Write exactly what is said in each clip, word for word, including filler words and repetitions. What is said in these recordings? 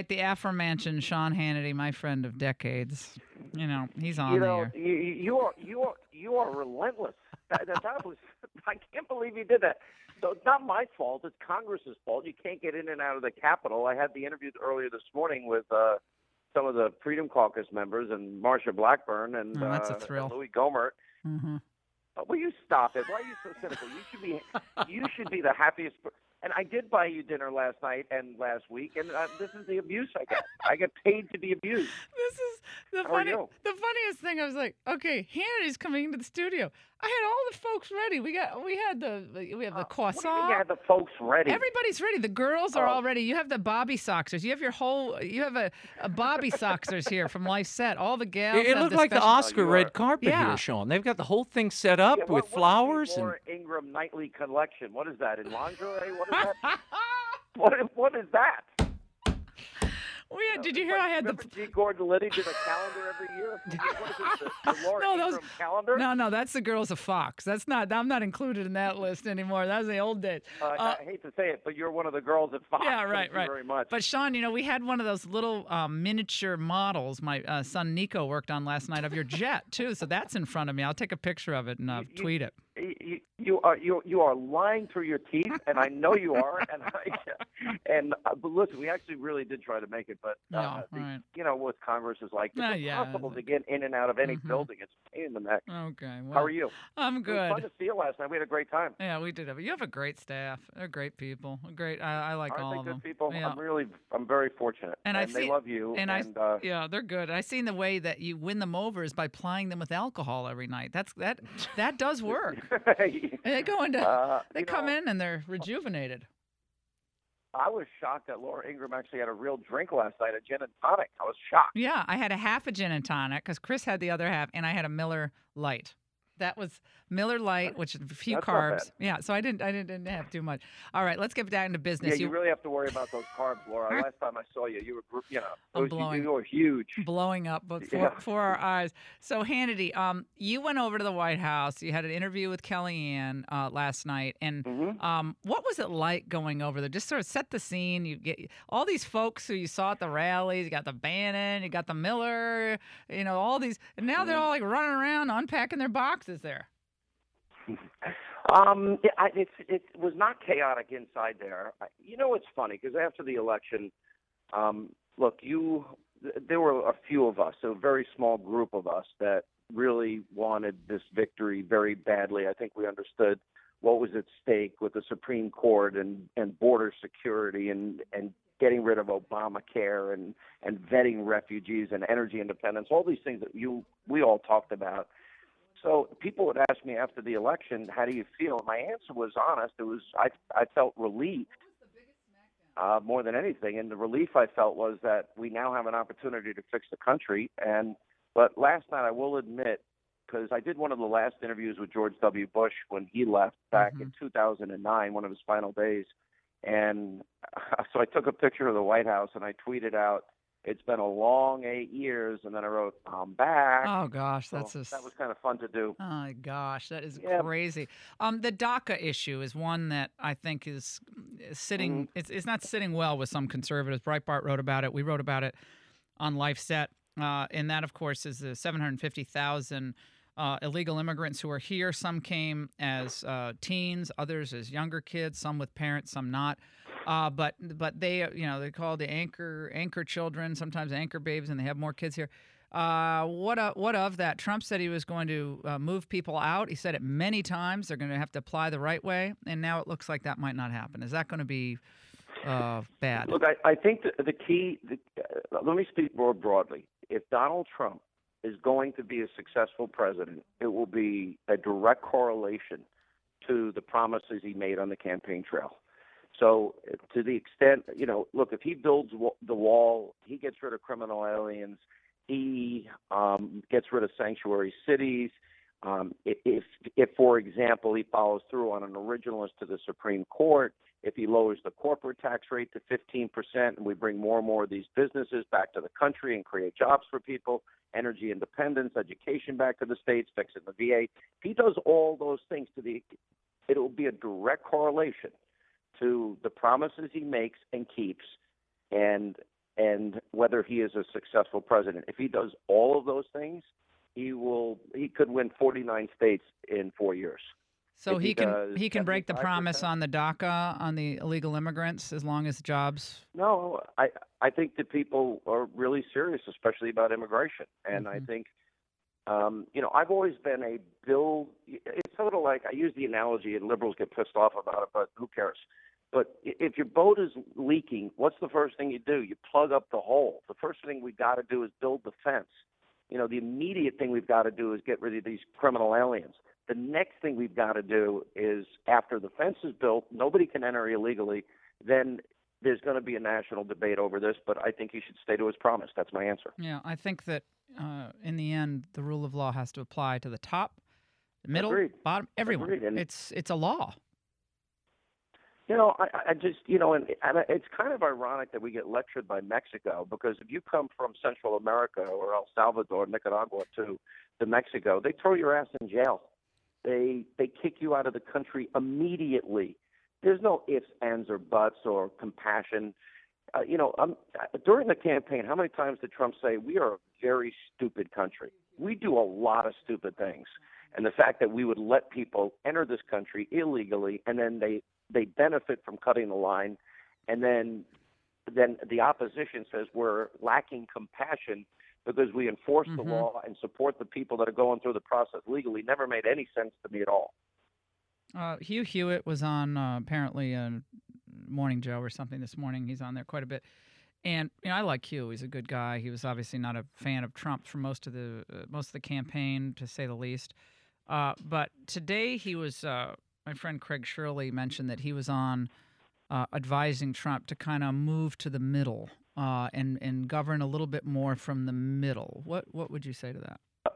right. The aforementioned Sean Hannity, my friend of decades. You know, he's on You the know, air. you, you are you are you are relentless. That, that, that was I can't believe you did that. So it's not my fault. It's Congress's fault. You can't get in and out of the Capitol. I had the interview earlier this morning with uh, some of the Freedom Caucus members and Marsha Blackburn and, Oh, that's a uh, thrill. and Louis Gohmert. Mm-hmm. Uh, will you stop it? Why are you so cynical? You should be you should be the happiest. Per- and I did buy you dinner last night and last week, and uh, this is the abuse I get. I get paid to be abused. This is the How are funny, you? the funniest thing. I was like, okay, Hannity's coming into the studio. I had all the folks ready. We got, we had the, we have the Uh, croissant. What do you mean you had the folks ready? Everybody's ready. The girls are Oh. all ready. You have the Bobby Soxers. You have your whole. You have a, a Bobby Soxers here from Life Set. All the gals. It, it have looked the like the special- Oscar you are- red carpet Yeah. here, Sean. They've got the whole thing set up Yeah, with what, what flowers is the and. Laura Ingram nightly collection? What is that in lingerie? What is that? what, what is that? We had, did you hear I had the? Remember G. Gordon Liddy did a calendar every year? What is this, the, the Laura No, those- Ingram calendar? No, no, that's the girls of Fox. That's not. I'm not included in that list anymore. That was the old days. Uh, Uh, I hate to say it, but you're one of the girls at Fox. Yeah, right, Thank you right. very much. But Sean, you know, we had one of those little um, miniature models. My uh, son Nico worked on last night of your jet too. So that's in front of me. I'll take a picture of it and uh, You- you- tweet it. you, you are you you are lying through your teeth, and I know you are. And I, and uh, but listen, we actually really did try to make it, but uh, Yeah, the, right. you know what Congress is like. It's Uh, yeah. impossible to get in and out of any Mhm. building. It's a pain in the neck. Okay. Well, How are you? I'm It was good. fun to see you last night. We had a great time. Yeah, we did have. You have a great staff. They're great people. Great. I, I like Aren't all they of good them. people? Yeah. I'm really, I'm very fortunate, And I they see- love you. and I- and uh, Yeah, they're good. I seen the way that you win them over is by plying them with alcohol every night. That's that. That does work. And they go into. uh, They you come know, in and they're rejuvenated. I was shocked that Laura Ingram actually had a real drink last night, a gin and tonic. I was shocked. Yeah, I had a half a gin and tonic because Chris had the other half, and I had a Miller Light. That was Miller Light, which is a few That's not carbs. bad. Yeah, so I didn't, I didn't, didn't have too much. All right, let's get down to business. Yeah, you really have to worry about those carbs, Laura. Last time I saw you, you were, gr- you know, I'm it was- blowing. you were huge. blowing up, but for, Yeah. for our eyes. So Hannity, um, you went over to the White House. You had an interview with Kellyanne uh, last night, and Mhm. um, what was it like going over there? Just sort of set the scene. You get all these folks who you saw at the rallies. You got the Bannon, you got the Miller, you know, all these, and now they're all like running around unpacking their boxes there. Um, it, I, it's, it was not chaotic inside there. I, you know, it's funny because after the election, um, look, you, th- there were a few of us, a very small group of us that really wanted this victory very badly. I think we understood what was at stake with the Supreme Court and, and border security and, and getting rid of Obamacare and, and vetting refugees and energy independence, all these things that you we all talked about. So people would ask me after the election, how do you feel? My answer was honest. It was I I felt relieved uh, more than anything, and the relief I felt was that we now have an opportunity to fix the country. And but last night, I will admit, because I did one of the last interviews with George W. Bush when he left back Mhm. in two thousand nine, one of his final days, and so I took a picture of the White House and I tweeted out, "It's been a long eight years," and then I wrote, "I'm back." Oh gosh, So that's just. that was kind of fun to do. Oh my gosh, that is Yeah. crazy. Um, the DACA issue is one that I think is, is sitting. Mm-hmm. It's, it's not sitting well with some conservatives. Breitbart wrote about it. We wrote about it on Life Set, uh, and that, of course, is the seven hundred fifty thousand uh, illegal immigrants who are here. Some came as uh, teens, others as younger kids. Some with parents, some not. Uh, but but they you know they call the anchor anchor children, sometimes anchor babes, and they have more kids here. Uh, what of, what of that? Trump said he was going to uh, move people out. He said it many times. They're going to have to apply the right way, and now it looks like that might not happen. Is that going to be uh, bad? Look, I, I think the, the key. The, uh, let me speak more broadly. If Donald Trump is going to be a successful president, it will be a direct correlation to the promises he made on the campaign trail. So, to the extent, you know, look, if he builds wa- the wall, he gets rid of criminal aliens, he um, gets rid of sanctuary cities. Um, i- if, if, for example, he follows through on an originalist to the Supreme Court, if he lowers the corporate tax rate to fifteen percent and we bring more and more of these businesses back to the country and create jobs for people, energy independence, education back to the states, fixing the V A, if he does all those things, to the, it will be a direct correlation to the promises he makes and keeps, and and whether he is a successful president. If he does all of those things, he will. He could win forty-nine states in four years. So If he he can does he can break the promise seventy-five percent on the DACA on the illegal immigrants as long as jobs. No, I I think that people are really serious, especially about immigration, and I Mhm. think, um, you know, I've always been a bill. It's sort of like I use the analogy, and liberals get pissed off about it, but who cares? But i- if your boat is leaking, what's the first thing you do? You plug up the hole. The first thing we got to do is build the fence. You know, the immediate thing we've got to do is get rid of these criminal aliens. The next thing we've got to do is, after the fence is built, nobody can enter illegally, then there's going to be a national debate over this, but I think he should stay to his promise. That's my answer. Yeah, I think that uh, in the end, the rule of law has to apply to the top, the middle, Agreed. bottom, everyone. Agreed. And, It's it's a law. you know, I, I just, you know, and, and it's kind of ironic that we get lectured by Mexico, because if you come from Central America or El Salvador, Nicaragua to, to Mexico, they throw your ass in jail. They they kick you out of the country immediately. There's no ifs, ands, or buts or compassion. Uh, you know, um, during the campaign, how many times did Trump say, we are a very stupid country? We do a lot of stupid things. And the fact that we would let people enter this country illegally, and then they, they benefit from cutting the line, and then then the opposition says we're lacking compassion because we enforce the Mhm. law and support the people that are going through the process legally, never made any sense to me at all. Uh, Hugh Hewitt was on uh, apparently a Morning Joe or something this morning. He's on there quite a bit. And you know, I like Hugh. He's a good guy. He was obviously not a fan of Trump for most of the uh, most of the campaign, to say the least. Uh, but today he was. Uh, my friend Craig Shirley mentioned that he was on uh, advising Trump to kind of move to the middle uh, and and govern a little bit more from the middle. What what would you say to that?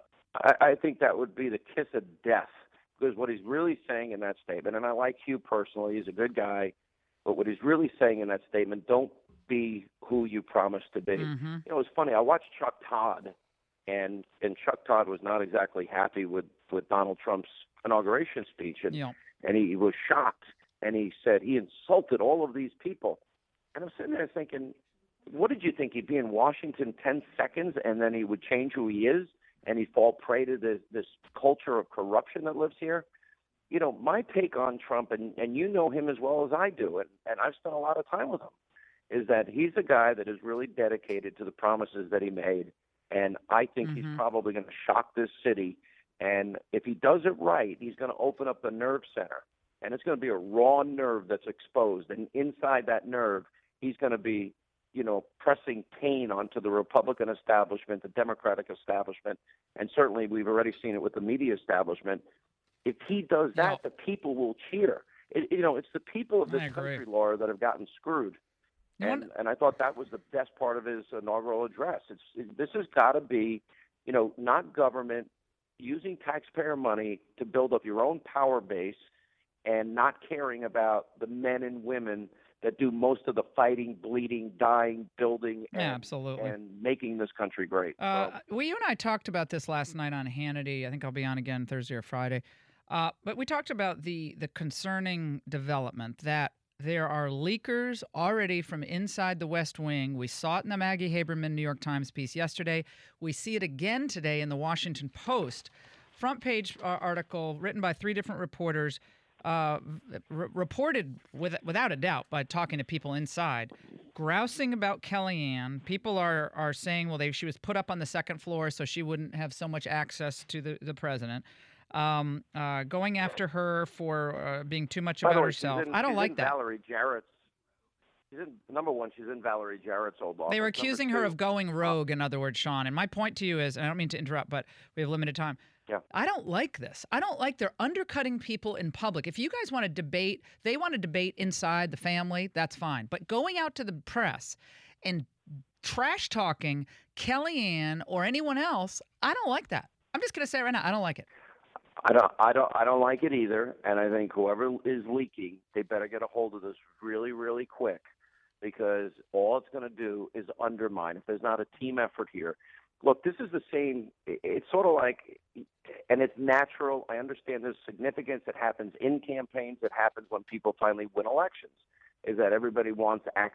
I, I think that would be the kiss of death, because what he's really saying in that statement, and I like Hugh personally, he's a good guy, but what he's really saying in that statement, don't be who you promised to be. Mm-hmm. You know, it's funny. I watched Chuck Todd, and and Chuck Todd was not exactly happy with, with Donald Trump's inauguration speech, and Yeah. and he was shocked, and he said he insulted all of these people. And I'm sitting there thinking, what did you think? He'd be in Washington ten seconds, and then he would change who he is, and he'd fall prey to this, this culture of corruption that lives here? You know, my take on Trump, and, and you know him as well as I do, and, and I've spent a lot of time with him, is that he's a guy that is really dedicated to the promises that he made, and I think Mhm. he's probably going to shock this city. And if he does it right, he's going to open up the nerve center, and it's going to be a raw nerve that's exposed. And inside that nerve, he's going to be, you know, pressing pain onto the Republican establishment, the Democratic establishment, and certainly we've already seen it with the media establishment. If he does that, Yeah. the people will cheer. It, you know, it's the people of I this agree. country, Laura, that have gotten screwed. You And want- and I thought that was the best part of his inaugural address. It's it, this has got to be, you know, not government using taxpayer money to build up your own power base, and not caring about the men and women that do most of the fighting, bleeding, dying, building, and, Yeah, absolutely. and making this country great. Uh, So, well, you and I talked about this last night on Hannity. I think I'll be on again Thursday or Friday. Uh, but we talked about the the concerning development that there are leakers already from inside the West Wing. We saw it in the Maggie Haberman New York Times piece yesterday. We see it again today in the Washington Post. Front page uh, article written by three different reporters, uh, r- reported with, without a doubt by talking to people inside, grousing about Kellyanne. People are are saying, well, they, she was put up on the second floor so she wouldn't have so much access to the, the president. Um, uh, going after her for uh, being too much by about the way, she's herself. in- I don't she's like in that. Valerie Jarrett's. She's in, number one, she's in Valerie Jarrett's old office. They were Number accusing her two, of going rogue, in other words, Sean. And my point to you is, and I don't mean to interrupt, but we have limited time. Yeah. I don't like this. I don't like they're undercutting people in public. If you guys want to debate, they want to debate inside the family, that's fine. But going out to the press and trash talking Kellyanne or anyone else, I don't like that. I'm just going to say it right now, I don't like it. I don't, I don't, I don't like it either. And I think whoever is leaking, they better get a hold of this really, really quick, because all it's going to do is undermine. If there's not a team effort here, look, this is the same. It's sort of like, and it's natural. I understand there's significance. It happens in campaigns. It happens when people finally win elections. Is that everybody wants access.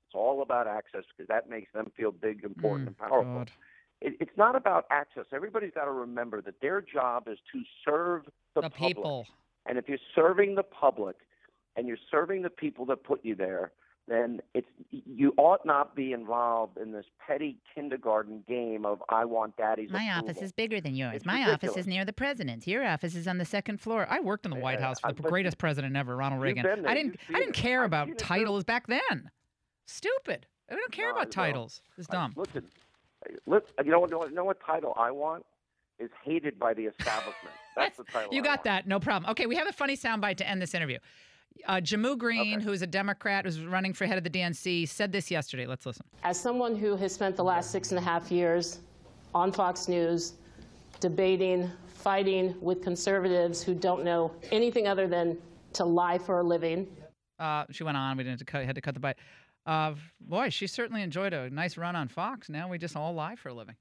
It's all about access because that makes them feel big, important, Mm, and powerful. God. It, it's not about access. Everybody's got to remember that their job is to serve the, The public. people. And if you're serving the public and you're serving the people that put you there, then it's you ought not be involved in this petty kindergarten game of I want daddy's My approval. office is bigger than yours. It's My ridiculous. office is near the president's. Your office is on the second floor. I worked in the White Yeah, House for I- the but greatest president ever, Ronald you've Reagan. been there. I didn't. You've I seen didn't it. care I've about seen it too. titles back then. Stupid. We don't care No, about well, titles. It's I- dumb. Listen, let, you know what? You know what title I want is hated by the establishment. That's the title. You I got want. that. No problem. Okay, we have a funny soundbite to end this interview. Uh, Jammu Green, Okay. who is a Democrat who's running for head of the D N C, said this yesterday. Let's listen. As someone who has spent the last six and a half years on Fox News debating, fighting with conservatives who don't know anything other than to lie for a living. Uh, she went on. We didn't have to cut, had to cut the bite. Uh, boy, she certainly enjoyed a nice run on Fox. Now we just all lie for a living.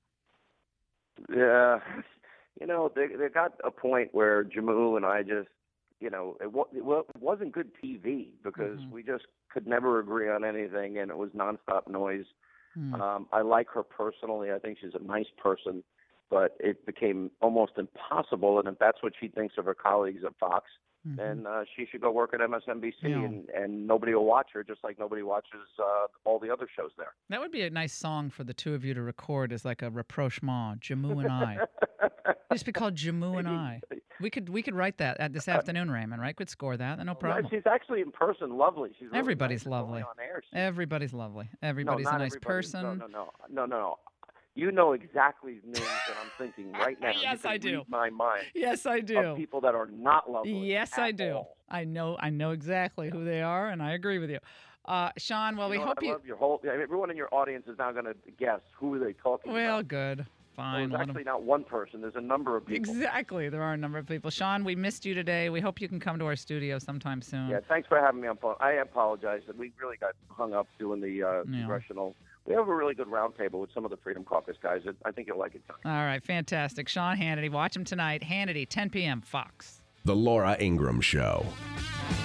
Yeah, you know, they they got a point where Jammu and I just, you know, it, wa- it wa- it wasn't good T V because Mhm. we just could never agree on anything, and it was nonstop noise. Hmm. Um, I like her personally. I think she's a nice person, but it became almost impossible. And if that's what she thinks of her colleagues at Fox, Mhm. then uh, she should go work at M S N B C, Yeah. and, and nobody will watch her, just like nobody watches uh, all the other shows there. That would be a nice song for the two of you to record as like a rapprochement, Jammu and I. Just be called Jammu and I. We could we could write that at this afternoon, Raymond, right? Could score that, no problem. She's actually in person lovely. She's really Everybody's nice. It's only lovely. On air. She's Everybody's lovely. Everybody's no, a not nice everybody. person. No, no, no, no, no, no. You know exactly names that I'm thinking right now. Yes, you can I do. Read my mind. Yes, I Of do. people that are not lovely. Yes, at I do. all. I know. I know exactly who they are, and I agree with you, uh, Sean. Well, You we know, hope I you. love your whole. Yeah, everyone in your audience is now going to guess who are they talking Well, about. good. Well, Fine. there's let 'em- actually not one person. There's a number of people. Exactly. There are a number of people. Sean, we missed you today. We hope you can come to our studio sometime soon. Yeah, thanks for having me on phone. I apologize that we really got hung up doing the uh, Yeah. congressional. We have a really good roundtable with some of the Freedom Caucus guys. I think you'll like it, Tony. All right. Fantastic. Sean Hannity. Watch him tonight. Hannity, ten p.m. Fox. The Laura Ingraham Show.